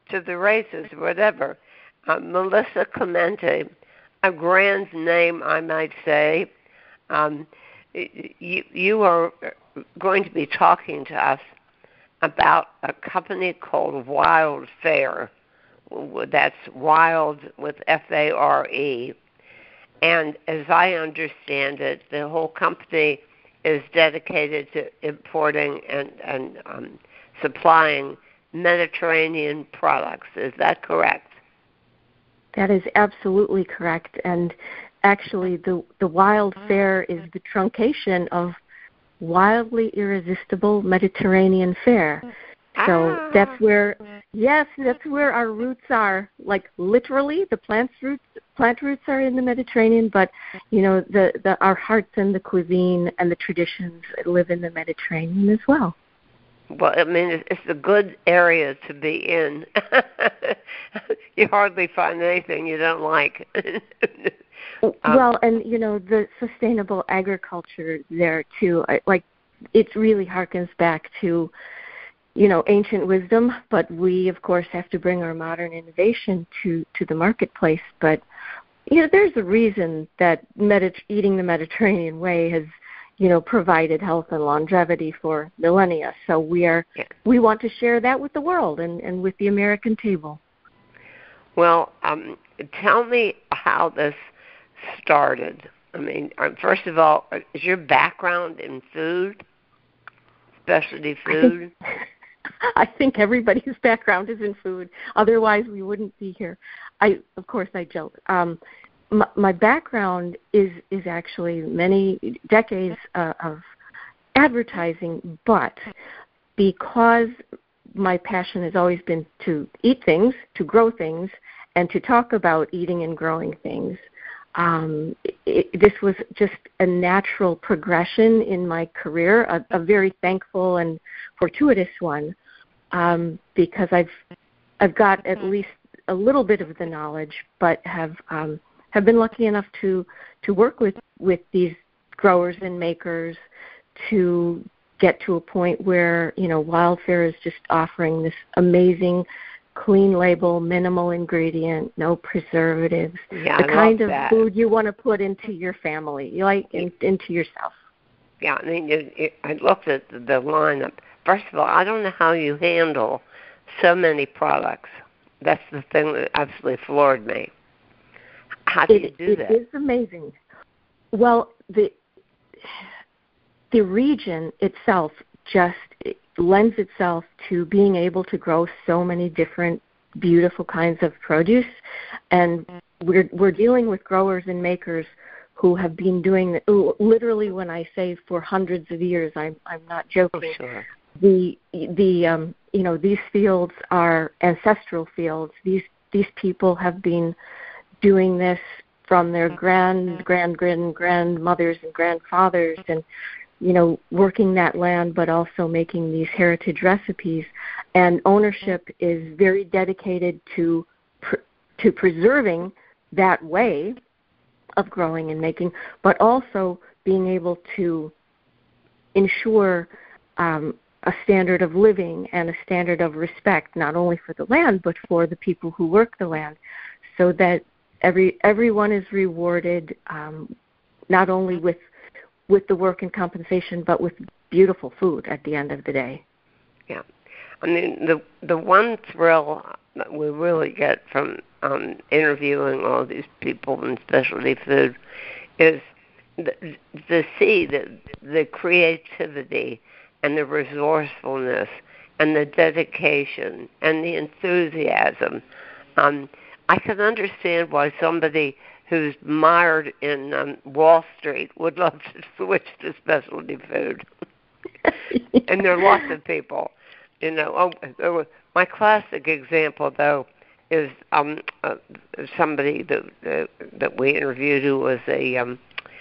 to the races, whatever. Melissa Clemente, a grand name, I might say. You are going to be talking to us about a company called Wild Fare. That's Wild with Fare. And as I understand it, the whole company is dedicated to importing and supplying Mediterranean products. Is that correct? That is absolutely correct. And actually, the Wild Fare is the truncation of Wildly Irresistible Mediterranean Fare. So that's where our roots are. Like literally, the plant roots are in the Mediterranean, but our hearts and the cuisine and the traditions live in the Mediterranean as well. Well, I mean, it's a good area to be in. You hardly find anything you don't like. Well, and the sustainable agriculture there too. It really harkens back to ancient wisdom, but we, of course, have to bring our modern innovation to the marketplace. But, there's a reason that eating the Mediterranean way has, provided health and longevity for millennia. So we want to share that with the world and with the American table. Well, tell me how this started. I mean, first of all, is your background in food, specialty food? I think everybody's background is in food. Otherwise, we wouldn't be here. Of course, I joke. My background is actually many decades of advertising, but because my passion has always been to eat things, to grow things, and to talk about eating and growing things, this was just a natural progression in my career, a very thankful and fortuitous one, because I've got at least a little bit of the knowledge, but have been lucky enough to work with these growers and makers to get to a point where Wild Fare is just offering this amazing, clean label, minimal ingredient, no preservatives, the kind of food you want to put into your family, into yourself. Yeah, I mean, I looked at the lineup. First of all, I don't know how you handle so many products. That's the thing that absolutely floored me. How do you do that? It is amazing. Well, the region itself just lends itself to being able to grow so many different beautiful kinds of produce, and we're dealing with growers and makers who have been doing literally, when I say for hundreds of years, I'm not joking. Oh, sure. These fields are ancestral fields. These people have been doing this from their grandmothers and grandfathers, and working that land, but also making these heritage recipes. And ownership is very dedicated to preserving that way of growing and making, but also being able to ensure a standard of living and a standard of respect, not only for the land, but for the people who work the land, so that everyone is rewarded, not only with the work and compensation, but with beautiful food at the end of the day. Yeah. I mean, the one thrill that we really get from interviewing all these people in specialty food is to see the creativity and the resourcefulness and the dedication and the enthusiasm. I can understand why somebody who's mired in Wall Street would love to switch to specialty food. And there are lots of people, my classic example, though, is somebody that we interviewed who was a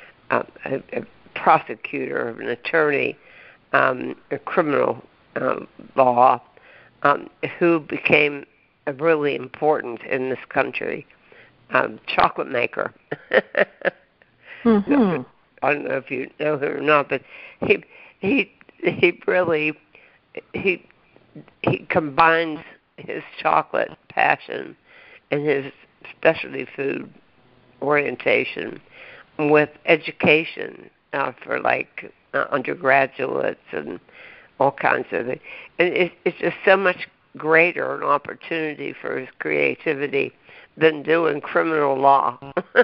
prosecutor, an attorney, a criminal law, who became really important in this country. Chocolate maker. Mm-hmm. I don't know if you know him or not, but he really combines his chocolate passion and his specialty food orientation with education for like undergraduates and all kinds of things. And it's just so much greater an opportunity for his creativity than doing criminal law.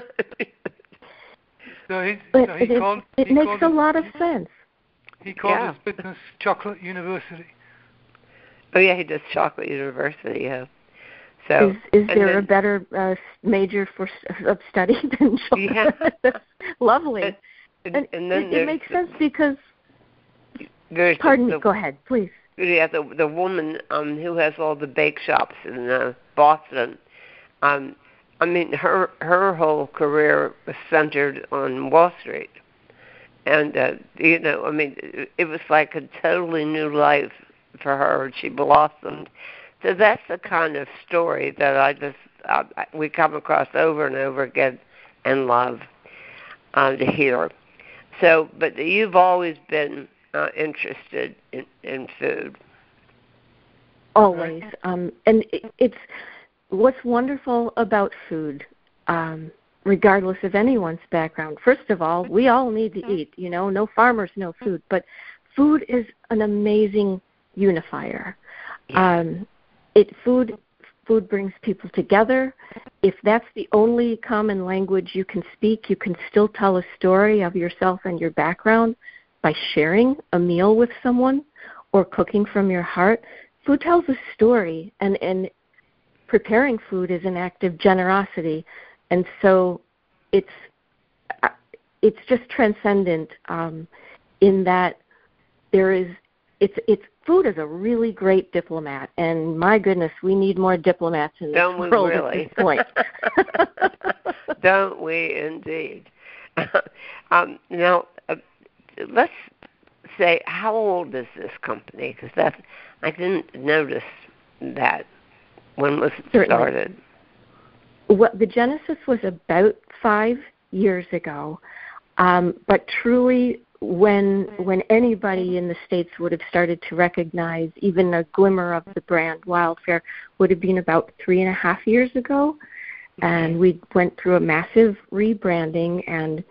It makes a lot of sense. He called his business Chocolate University. Oh yeah, he does Chocolate University. Yeah. So is there a better major of study than chocolate? Yeah. That's lovely. And then it makes sense because. Pardon me. Go ahead, please. Yeah, the woman who has all the bake shops in Boston. I mean, her whole career was centered on Wall Street, and you know, I mean, it was like a totally new life for her. She blossomed. So that's the kind of story that we come across over and over again and love to hear. So, but you've always been interested in food. Always, and it's what's wonderful about food, regardless of anyone's background. First of all, we all need to eat. You know, no farmers, no food. But food is an amazing unifier. Food brings people together. If that's the only common language you can speak, you can still tell a story of yourself and your background by sharing a meal with someone or cooking from your heart. Food tells a story, and preparing food is an act of generosity, and so it's just transcendent in that food is a really great diplomat, and my goodness, we need more diplomats in this world at this point. Don't we indeed? Now, let's say, how old is this company? Because I didn't notice that. When was it started? Well, the genesis was about 5 years ago, but truly, when anybody in the States would have started to recognize even a glimmer of the brand Wildfare would have been about 3.5 years ago, and we went through a massive rebranding and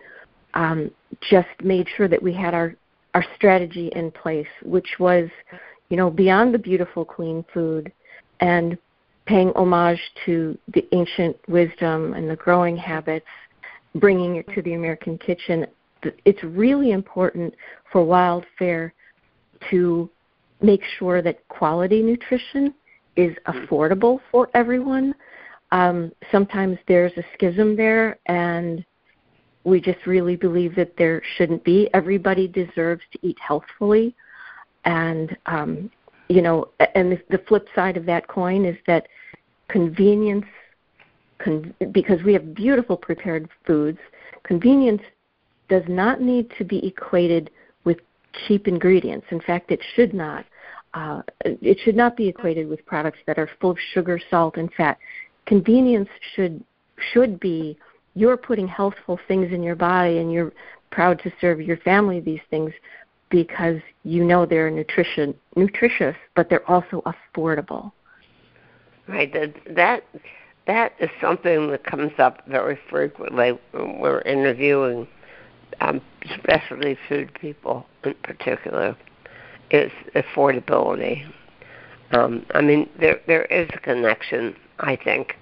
just made sure that we had our strategy in place, which was, you know, beyond the beautiful, clean food and paying homage to the ancient wisdom and the growing habits, bringing it to the American kitchen. It's really important for Wildfare to make sure that quality nutrition is affordable for everyone. Sometimes there's a schism there, and we just really believe that there shouldn't be. Everybody deserves to eat healthfully, and you know, and the flip side of that coin is that convenience, because we have beautiful prepared foods, convenience does not need to be equated with cheap ingredients. In fact, it should not. It should not be equated with products that are full of sugar, salt, and fat. Convenience should be you're putting healthful things in your body, and you're proud to serve your family these things because you know they're nutritious, but they're also affordable. Right. That is something that comes up very frequently when we're interviewing specialty food people in particular, is affordability. I mean, there is a connection, I think,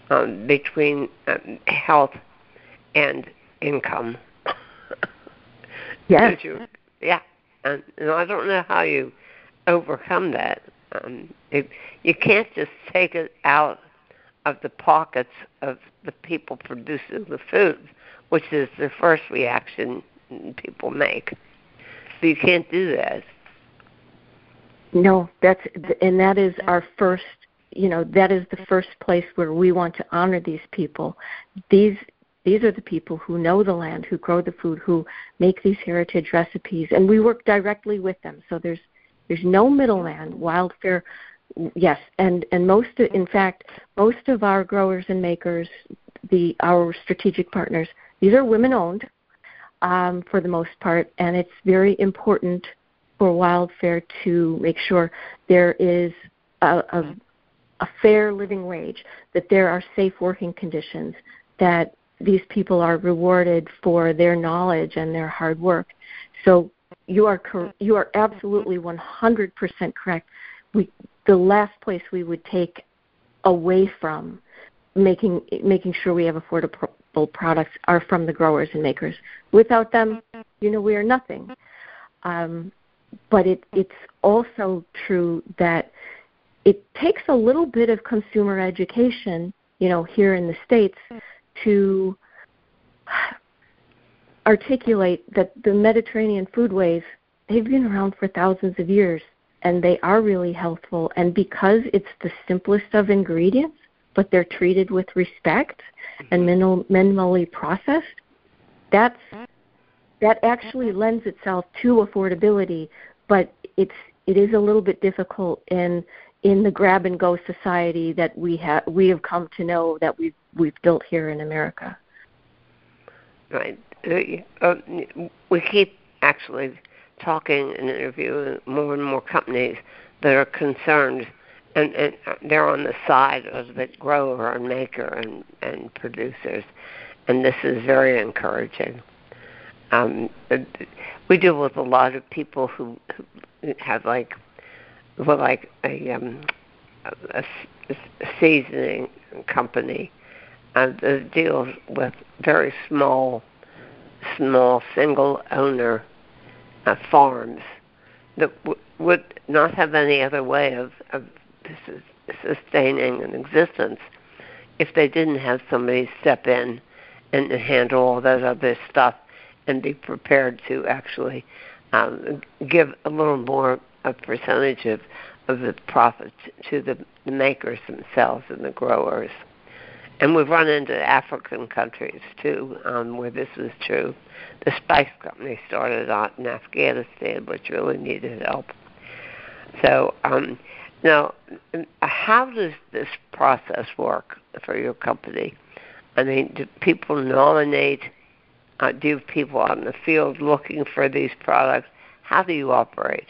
between health and income. Yes. Yeah. And I don't know how you overcome that. You can't just take it out of the pockets of the people producing the food, which is the first reaction people make. So you can't do that. No, that is our first. You know, that is the first place where we want to honor these people. These are the people who know the land, who grow the food, who make these heritage recipes, and we work directly with them. So there's no middleman. Wildfare, yes, and most of our growers and makers, our strategic partners, these are women-owned for the most part, and it's very important for Wildfare to make sure there is a a fair living wage, that there are safe working conditions, that these people are rewarded for their knowledge and their hard work. So you are absolutely 100% correct. The last place we would take away from making sure we have affordable products are from the growers and makers. Without them, we are nothing. But it's also true that it takes a little bit of consumer education, here in the States to articulate that the Mediterranean foodways, they've been around for thousands of years, and they are really healthful. And because it's the simplest of ingredients, but they're treated with respect and minimally processed, that actually lends itself to affordability. But it is a little bit difficult in the grab and go society that we have come to know that we've built here in America. Right. We keep actually talking and interviewing more and more companies that are concerned, and they're on the side of the grower and maker and producers, and this is very encouraging. We deal with a lot of people who have a seasoning company that deals with very small single owner farms that would not have any other way of sustaining an existence if they didn't have somebody step in and handle all that other stuff and be prepared to actually give a little more a percentage of the profit to the makers themselves and the growers. And we've run into African countries, too, where this was true. The spice company started out in Afghanistan, which really needed help. So now, how does this process work for your company? I mean, do people nominate? Do you have people out in the field looking for these products? How do you operate?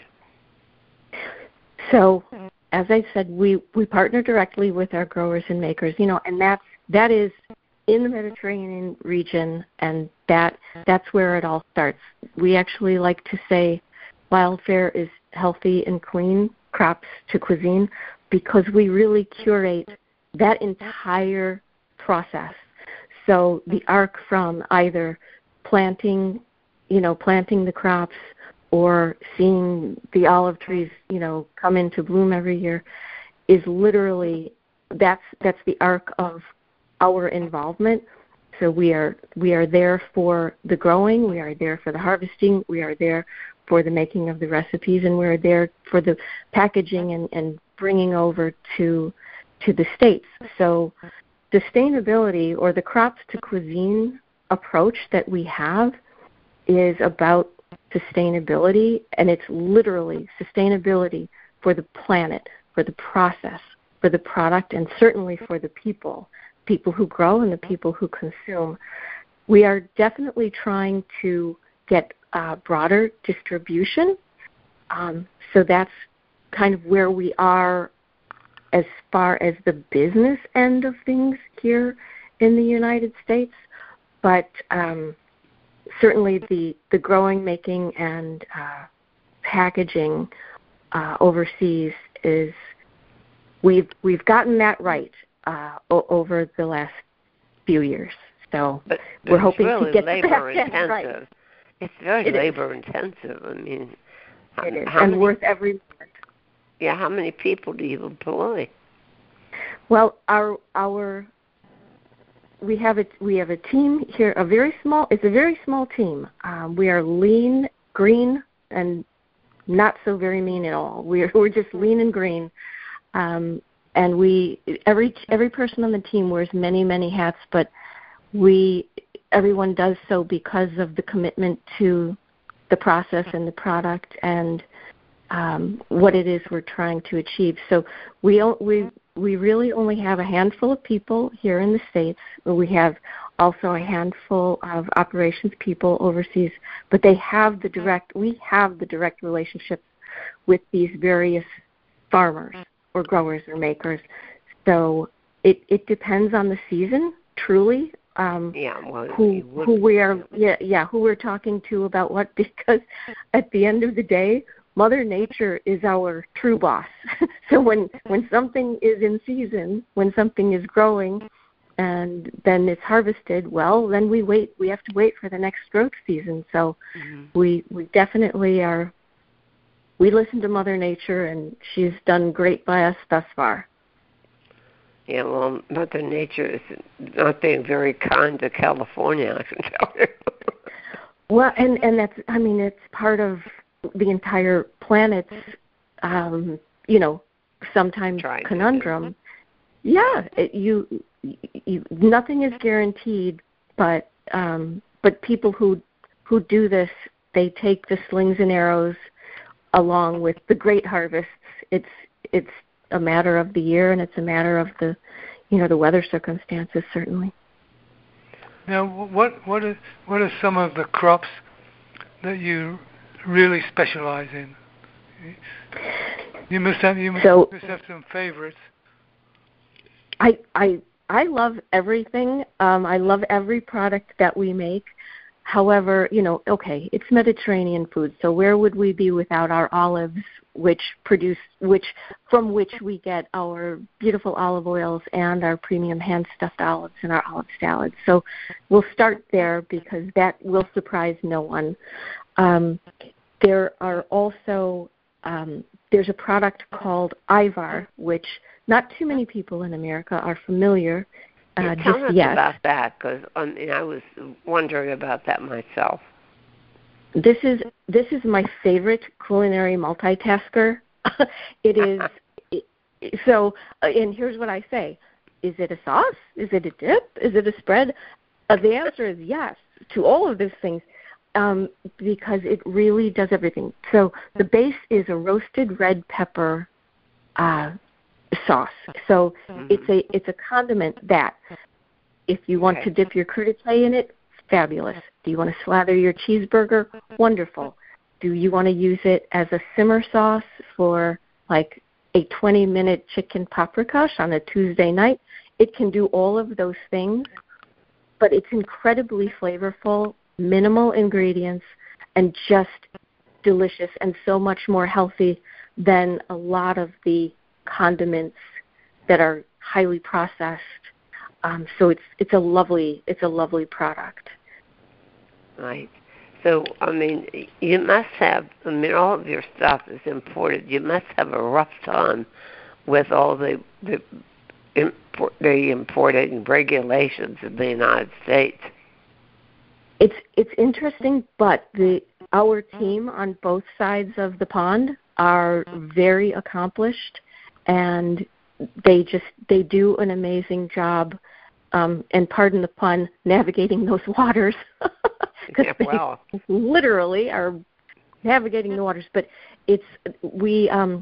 So, as I said, we partner directly with our growers and makers, and that is in the Mediterranean region, and that's where it all starts. We actually like to say Wildfare is healthy and clean crops to cuisine because we really curate that entire process. So the arc from either planting the crops or seeing the olive trees, come into bloom every year is literally that's the arc of our involvement. So we are there for the growing, we are there for the harvesting, we are there for the making of the recipes, and we're there for the packaging and bringing over to the States. So sustainability, or the crops to cuisine approach that we have, is about sustainability, and it's literally sustainability for the planet, for the process, for the product, and certainly for the people who grow and the people who consume. We are definitely trying to get broader distribution. So that's kind of where we are as far as the business end of things here in the United States. But certainly the growing, making, and packaging overseas is we've gotten that right over the last few years. So we're hoping to get that right. It's very labor intensive. I mean, it is, and worth every moment. Yeah, how many people do you employ? Well, we have a team here. It's a very small team. We are lean, green, and not so very mean at all. We're just lean and green. And every person on the team wears many hats, but everyone does so because of the commitment to the process and the product and what it is we're trying to achieve. So we really only have a handful of people here in the States. We have also a handful of operations people overseas, but we have the direct relationships with these various farmers or growers or makers. So it depends on the season, truly. Who we're talking to about what, because at the end of the day, Mother Nature is our true boss. So when something is in season, when something is growing, and then it's harvested, well, then we have to wait for the next growth season. So we definitely we listen to Mother Nature, and she's done great by us thus far. Yeah, well, Mother Nature is not being very kind to California, I can tell you. Well, and that's, it's part of the entire planet's, sometimes conundrum. Yeah, nothing is guaranteed, but people who do this, they take the slings and arrows along with the great harvests. It's a matter of the year, and it's a matter of the weather circumstances, certainly. Now, what are some of the crops that you really specialize in? You must have some favorites. I love everything. I love every product that we make. However, it's Mediterranean food, so where would we be without our olives, from which we get our beautiful olive oils and our premium hand-stuffed olives and our olive salads. So we'll start there because that will surprise no one. There are also there's a product called Ivar, which not too many people in America are familiar tell us yet. About that, because I was wondering about that myself. This is my favorite culinary multitasker. It is so. And here's what I say: is it a sauce? Is it a dip? Is it a spread? The answer is yes to all of these things, because it really does everything. So the base is a roasted red pepper sauce. So it's a condiment that, if you want to dip your crudité in it, fabulous. Do you want to slather your cheeseburger? Wonderful. Do you want to use it as a simmer sauce for like a 20-minute chicken paprikash on a Tuesday night? It can do all of those things, but it's incredibly flavorful, minimal ingredients, and just delicious, and so much more healthy than a lot of the condiments that are highly processed. So it's a lovely product. Right. So you must have. All of your stuff is imported. You must have a rough time with all the imported regulations in the United States. It's interesting, but our team on both sides of the pond are very accomplished, and they do an amazing job, and pardon the pun, navigating those waters. Because they literally are navigating the waters. But we have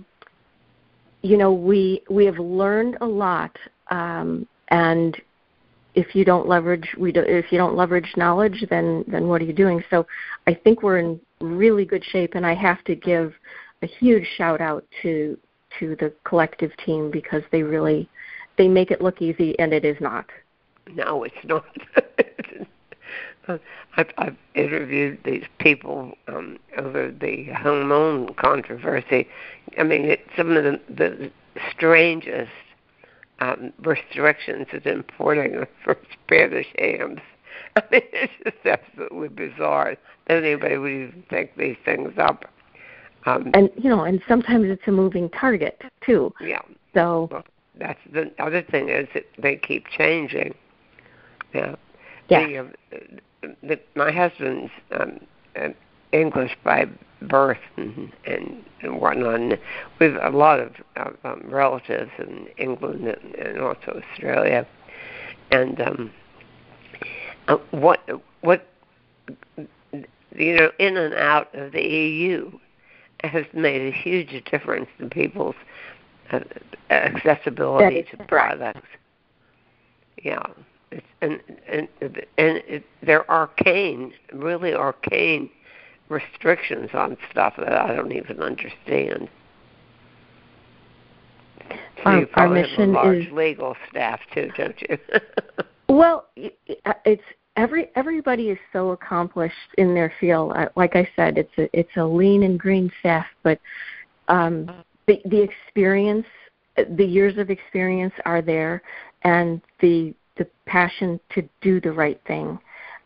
learned a lot, and if you don't leverage knowledge, then what are you doing? So I think we're in really good shape, and I have to give a huge shout out to the collective team, because they make it look easy, and it is not. No, it's not. I've interviewed these people over the hormone controversy. Some of the strangest restrictions is importing for Spanish hams. It's just absolutely bizarre that anybody would even think these things up. And sometimes it's a moving target too. Yeah. So that's the other thing, is that they keep changing. Yeah. My husband's English by birth and whatnot. We have a lot of relatives in England and also Australia. And what in and out of the EU has made a huge difference in people's accessibility to products. Yeah. They're really arcane restrictions on stuff that I don't even understand. You our probably have a mission large is legal staff too, don't you? well. It's everybody is so accomplished in their field. Like I said, it's a lean and green staff, but the experience, the years of experience are there, and the passion to do the right thing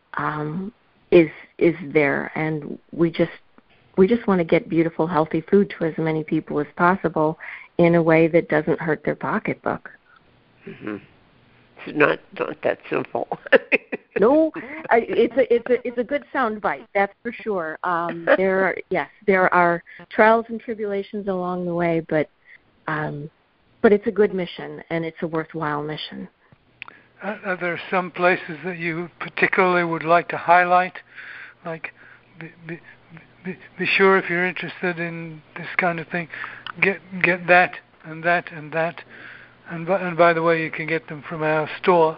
is there, and we just want to get beautiful, healthy food to as many people as possible in a way that doesn't hurt their pocketbook. Mm-hmm. It's not that simple. No, it's a good sound bite, that's for sure. There are trials and tribulations along the way, but it's a good mission, and it's a worthwhile mission. Are there some places that you particularly would like to highlight? Like, be sure if you're interested in this kind of thing, get that and that and that. And by the way, you can get them from our store.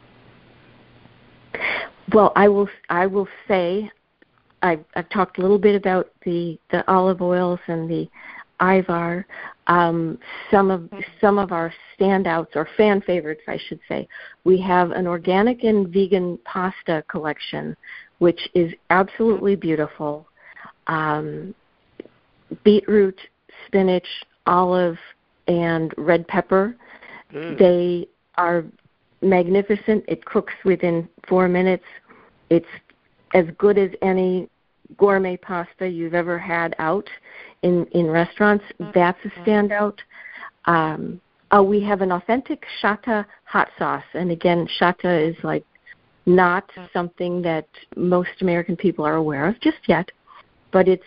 Well, I will say, I've talked a little bit about the olive oils and the Ivar. Some of our standouts, or fan favorites, I should say. We have an organic and vegan pasta collection, which is absolutely beautiful. Beetroot, spinach, olive, and red pepper. They are magnificent. It cooks within 4 minutes. It's as good as any gourmet pasta you've ever had out in restaurants. That's a standout. We have an authentic Shata hot sauce, and again, Shata is like not something that most American people are aware of just yet, but it's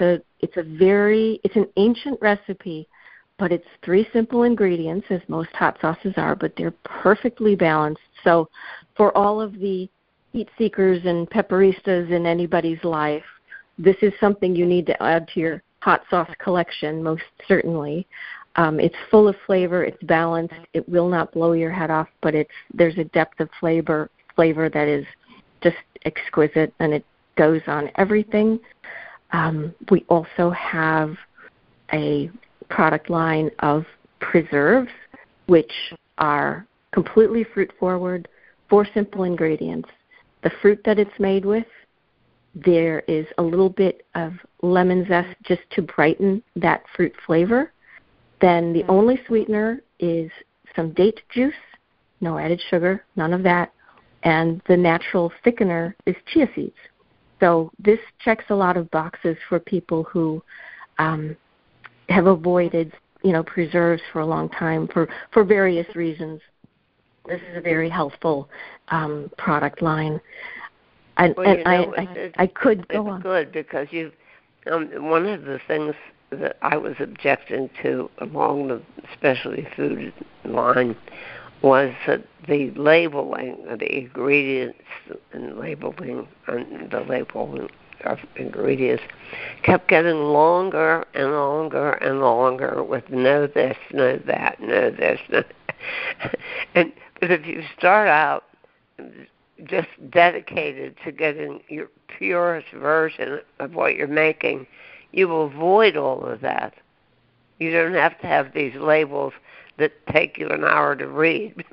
an ancient recipe. But it's 3 simple ingredients, as most hot sauces are, but they're perfectly balanced. So for all of the heat seekers and pepperistas in anybody's life, this is something you need to add to your hot sauce collection, most certainly. It's full of flavor. It's balanced. It will not blow your head off, but there's a depth of flavor that is just exquisite, and it goes on everything. We also have a product line of preserves, which are completely fruit forward, 4 simple ingredients. The fruit that it's made with, there is a little bit of lemon zest just to brighten that fruit flavor. Then the only sweetener is some date juice, no added sugar, none of that. And the natural thickener is chia seeds. So this checks a lot of boxes for people who have avoided, preserves for a long time for various reasons. This is a very healthful product line. I could go on. It's good because one of the things that I was objecting to along the specialty food line was that the labeling of the ingredients and labeling of ingredients kept getting longer and longer and longer with no this, no that, no this, no that. But if you start out just dedicated to getting your purest version of what you're making, you will avoid all of that. You don't have to have these labels that take you an hour to read.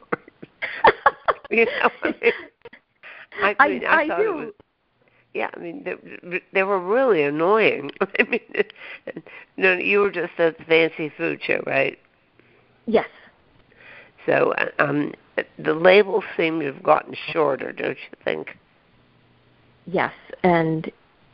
You know what I mean? I thought do. It was, yeah, I mean, they were really annoying. I mean, you were just at the fancy food show, right? Yes. So the labels seem to have gotten shorter, don't you think? Yes, and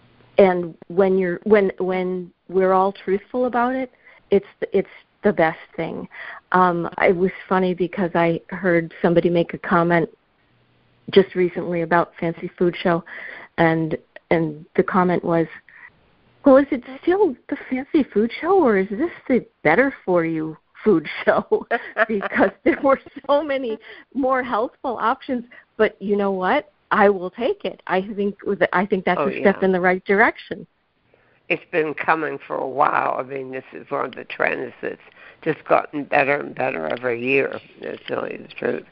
when we're all truthful about it, it's the best thing. It was funny because I heard somebody make a comment just recently about Fancy Food Show, and the comment was, well, is it still the Fancy Food Show, or is this the Better For You food show? Because there were so many more healthful options. But you know what? I will take it. I think that's a step in the right direction. It's been coming for a while. I mean, this is one of the trends that's just gotten better and better every year. That's really the truth.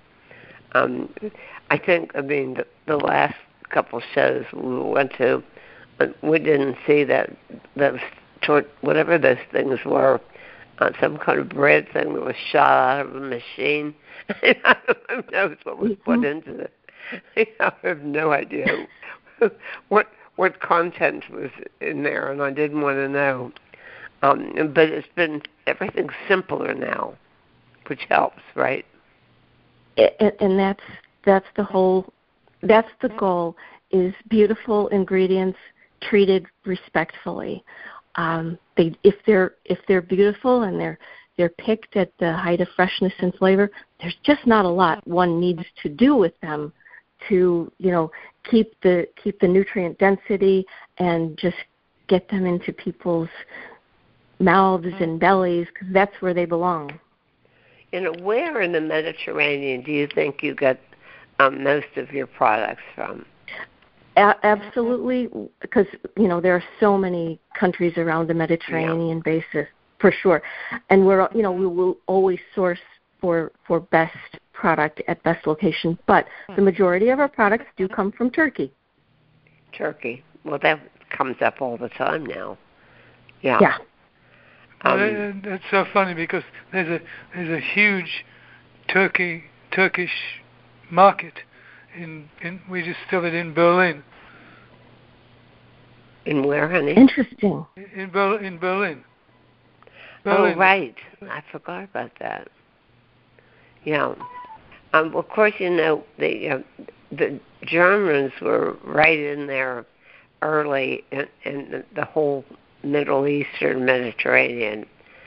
I think, the last couple shows we went to, we didn't see that those whatever those things were, some kind of bread thing that was shot out of a machine. Who knows what was put into it? I have no idea what content was in there, and I didn't want to know. But everything's simpler now, which helps, right? And that's the goal, is beautiful ingredients treated respectfully. If they're beautiful and they're picked at the height of freshness and flavor, there's just not a lot one needs to do with them to, keep the nutrient density and just get them into people's mouths and bellies, because that's where they belong. Where in the Mediterranean do you think you get most of your products from? Absolutely, because there are so many countries around the Mediterranean basin, for sure, and we will always source for best product at best location. But the majority of our products do come from Turkey. Turkey, well, that comes up all the time now. Yeah. It's so funny because there's a huge Turkish market we just discovered in Berlin. In where, honey? Interesting. In Berlin. Oh, right. I forgot about that. Yeah. Well, of course, the Germans were right in there early in the whole Middle Eastern Mediterranean.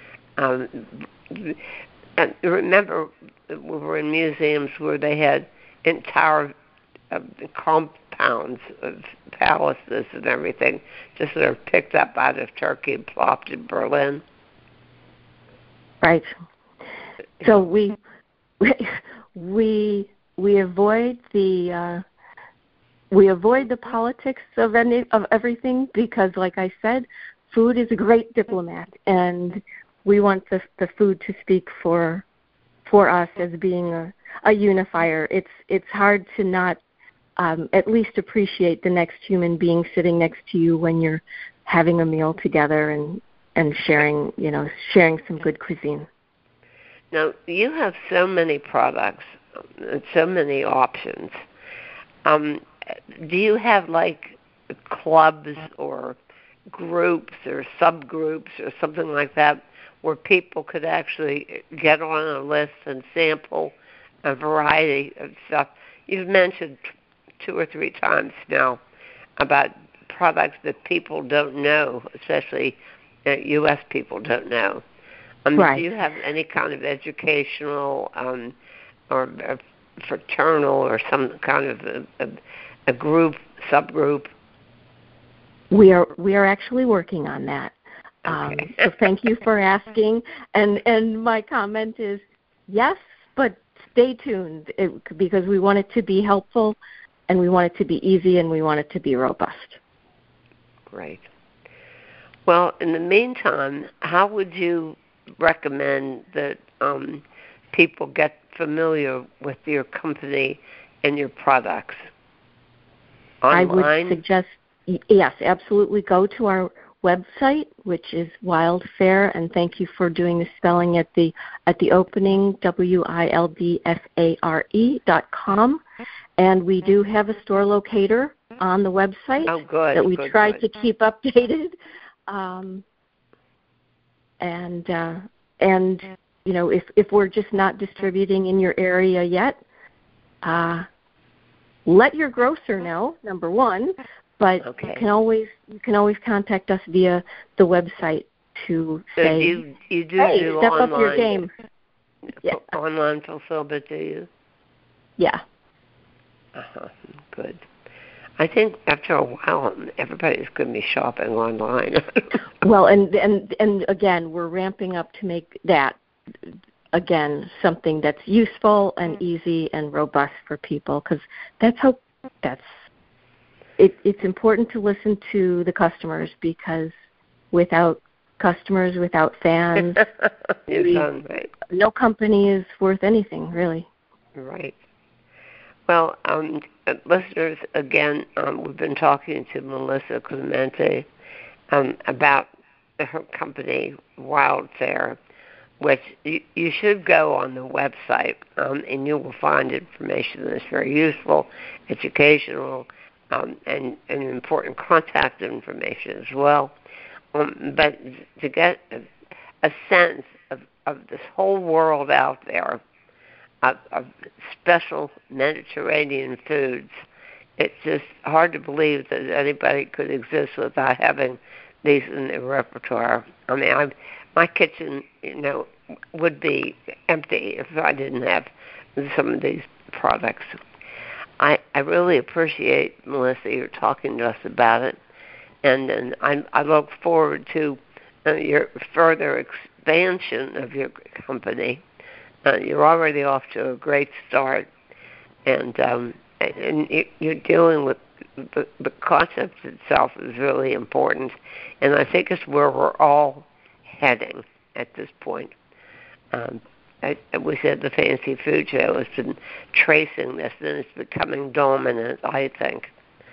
And remember, we were in museums where they had entire compounds of palaces and everything just sort of picked up out of Turkey and plopped in Berlin. Right. So we avoid the politics of everything because, like I said, food is a great diplomat, and we want the food to speak for us as being a unifier. It's hard to not at least appreciate the next human being sitting next to you when you're having a meal together and sharing some good cuisine. Now, you have so many products and so many options. Do you have like clubs or groups or subgroups or something like that where people could actually get on a list and sample a variety of stuff? You've mentioned 2 or 3 times now about products that people don't know, especially U.S. people don't know. Right. Do you have any kind of educational or fraternal or some kind of a group, subgroup? We are actually working on that. Okay. So thank you for asking. And my comment is yes, but stay tuned because we want it to be helpful, and we want it to be easy, and we want it to be robust. Great. Well, in the meantime, how would you recommend that people get familiar with your company and your products? Online? I would suggest, yes, absolutely. Go to our website, which is Wildfare, and thank you for doing the spelling at the opening, WILDFARE.com. And we do have a store locator on the website that we try to keep updated. And if we're just not distributing in your area yet, let your grocer know, number one, but you can always contact us via the website to say, you do hey, do step online, up your game. Yeah. Online fulfillment, do you? Yeah. Good. I think after a while, everybody's going to be shopping online. Well, and again, we're ramping up to make that, again, something that's useful and easy and robust for people, because it's important to listen to the customers, because without customers, without fans, right. No company is worth anything, really. Right. Well, listeners, again, we've been talking to Melissa Clemente about her company, Wildfare. which you should go on the website, and you will find information that's very useful, educational, and important contact information as well. But to get a sense of this whole world out there of special Mediterranean foods, it's just hard to believe that anybody could exist without having these in their repertoire. I mean, my kitchen, would be empty if I didn't have some of these products. I really appreciate, Melissa, you talking to us about it, and I look forward to your further expansion of your company. You're already off to a great start, and you're dealing with the concept itself is really important, and I think it's where we're all heading at this point. We said the Fancy Food Show has been tracing this, and it's becoming dominant, I think,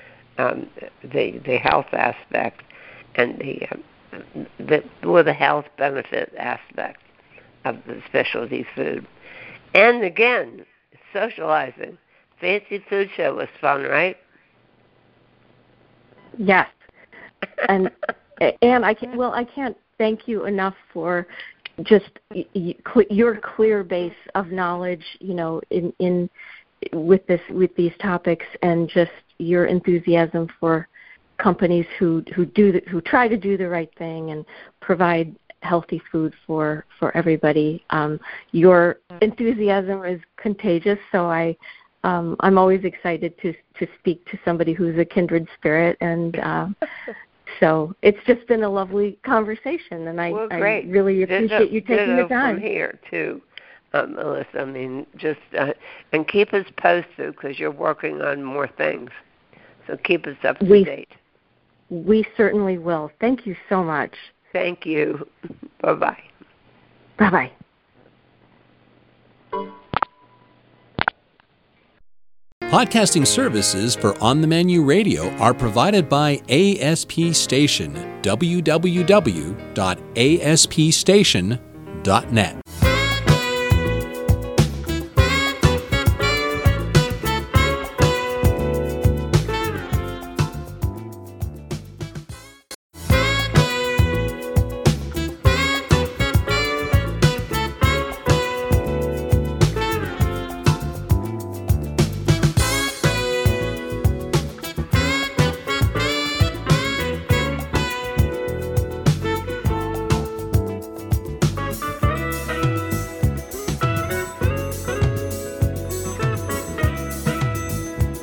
the health aspect and the health benefit aspect of the specialty food. And again, socializing. Fancy Food Show was fun, right? Yes. And I can't thank you enough for just your clear base of knowledge, in with these topics, and just your enthusiasm for companies who try to do the right thing and provide healthy food for everybody. Your enthusiasm is contagious, so I'm always excited to speak to somebody who's a kindred spirit, and so it's just been a lovely conversation, and I really appreciate you taking the time. From here too, Melissa. I mean, just and keep us posted because you're working on more things. So keep us up to date. We certainly will. Thank you so much. Thank you. Bye-bye. Bye-bye. Podcasting services for On the Menu Radio are provided by ASP Station, www.aspstation.net.